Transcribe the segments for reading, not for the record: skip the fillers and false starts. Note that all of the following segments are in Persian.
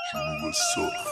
جنوب سرخ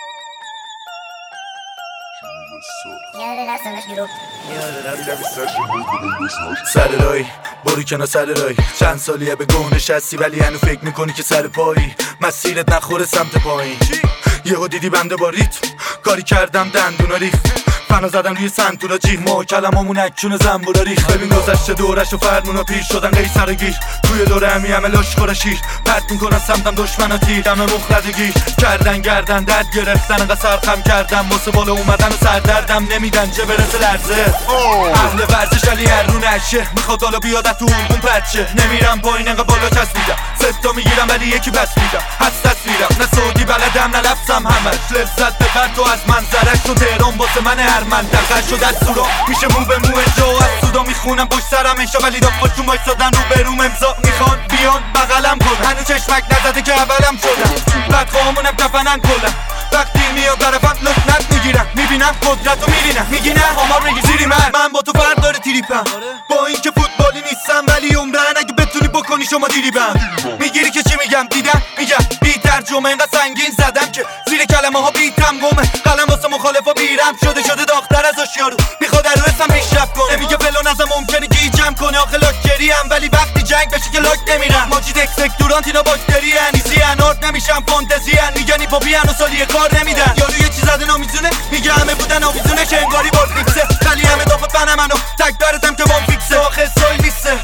سر رای برو کنار سر رای چند سالیه به گونه نشستی ولی هنو فکر میکنی که سر پایی مسیرت نخوره سمت پایین. یهو دیدی بنده با ریتم کاری کردم دندونا ریخت فنا زدم روی سنتونا جیغ ما کلمامون اکشون زنبورا ریخت. ببین گذشته دورش و فرمونا پیر شدن قیصر و گیر توی دوره همی همه لاشخور شیر پرت میکنن سمتم دشمنا تیر دم مخلدگیر کردن گردن درد گرفتن انقدر سرخم کردم واسه بالا اومدن و سردردم نمیدن چه برسه لرزه. اهل ورزش علی هر رو نشه میخواد حالا بیادت تو اون پرچه نمیرم پایین انقدر بالا چسبیدم ستا میگیرم ولی یکی بس میدم هست تصویرم نه سعودی بلدم نه لفظم همش لذت ببر تو از منظرش تو تهران واسه من هر منطقه شد از سورا میشه مو به مو اینجا و از سودا میخونم پشت سرم انشا ولی دافاشون وایسادن رو بروم امضا میخوان بیان بغلم کن هنو چشمک نزده که اولم شدم بدخواهمونم کفنن کلم وقتی میاد طرفم لکنت میگیرم میبینم قدرت رو میرینم میگی نه آمار میگی زیری من با تو فرق داره تریپم با این که فوتبالی نیستم ولی عمرن اگه بتونی بکنی شما دیریبم میگیری که چی میگم دیدم میگم بی ترجمه اینقدر سنگین زدم که زیر کلمه ها بیتم گمه قلم واسه مخالفا بیرم شده داغ‌تر از آشیارو میخواد رو اسم پیشرفت کنه میگه فلان ازم ممکنه که جمع کنه آخه لاکچری ام ولی وقتی جنگ بشه که لاک نمیرم ماجی دکسکتورانت اینا باکتری ان ایزی انارد نمیشم فانتزی ان میگن هیپاپی ان و سالی کار نمیدن یارو یه چیز زده نمیزونه میگه همه بودن آویزونه که انگاری بار فیکسه ولی همه دافت فن منو تک دارتم که وام فیکسه آخه سایل نیسته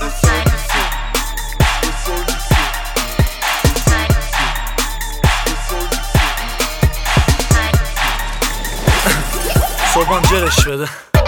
صبحم جرش بده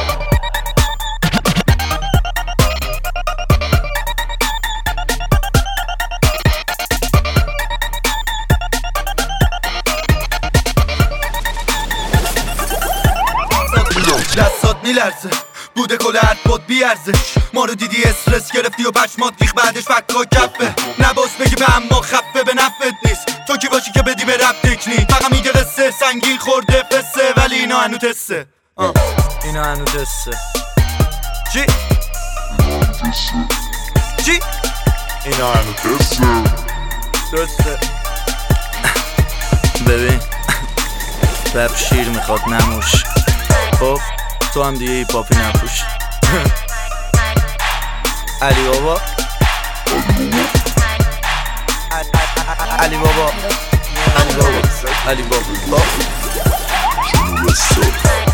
دستات میلرزه بوده کل حرفات بیارزش ما رو دیدی استرس گرفتی و پشمات ریخ بعدش فکا کفه نباس بگی به اما خفه به نفت نیست تو کی باشی که بدی به رب تکنیک فقط میگه قصه سنگین خورده فسه ولی اینا هنو تسته اینا هنو تسته چی؟ چی؟ اینا هنو تسته درسته ببین رب شیر میخواد نموش خب تو هم دیگه هیپاپی نپوش علی بابا علی بابا علی بابا علی بابا جنوب سرخ